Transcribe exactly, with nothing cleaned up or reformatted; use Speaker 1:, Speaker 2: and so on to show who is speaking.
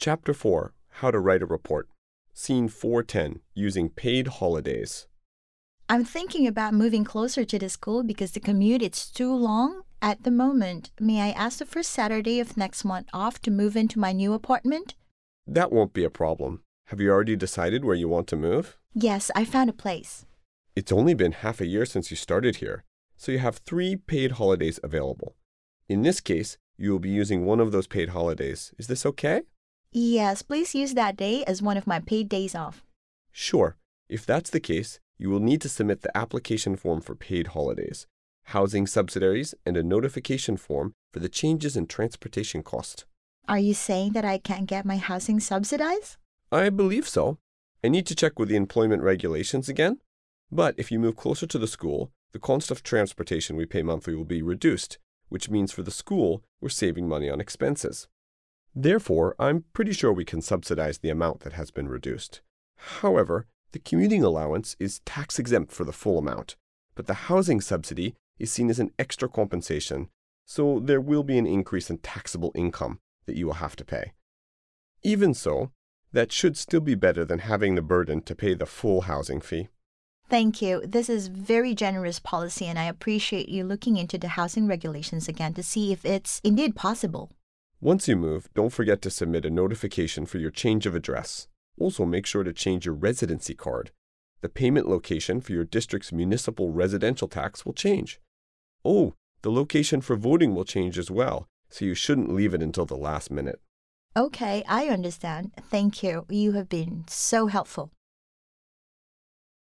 Speaker 1: Chapter four, How to Write a Report. Scene four ten, Using Paid Holidays.
Speaker 2: I'm thinking about moving closer to the school because the commute is too long at the moment. May I ask the first Saturday of next month off to move into my new apartment?
Speaker 1: That won't be a problem. Have you already decided where you want to move?
Speaker 2: Yes, I found a place.
Speaker 1: It's only been half a year since you started here, so you have three paid holidays available. In this case, you will be using one of those paid holidays. Is this okay?
Speaker 2: Yes, please use that day as one of my paid days off.
Speaker 1: Sure. If that's the case, you will need to submit the application form for paid holidays, housing subsidiaries, and a notification form for the changes in transportation cost.
Speaker 2: Are you saying that I can't get my housing subsidized?
Speaker 1: I believe so. I need to check with the employment regulations again, but if you move closer to the school, the cost of transportation we pay monthly will be reduced, which means for the school, we're saving money on expenses. Therefore, I'm pretty sure we can subsidize the amount that has been reduced. However, the commuting allowance is tax-exempt for the full amount, but the housing subsidy is seen as an extra compensation, so there will be an increase in taxable income that you will have to pay. Even so, that should still be better than having the burden to pay the full housing fee.
Speaker 2: Thank you. This is very generous policy, and I appreciate you looking into the housing regulations again to see if it's indeed possible.
Speaker 1: Once you move, don't forget to submit a notification for your change of address. Also, make sure to change your residency card. The payment location for your district's municipal residential tax will change. Oh, the location for voting will change as well, so you shouldn't leave it until the last minute.
Speaker 2: Okay, I understand. Thank you. You have been so helpful.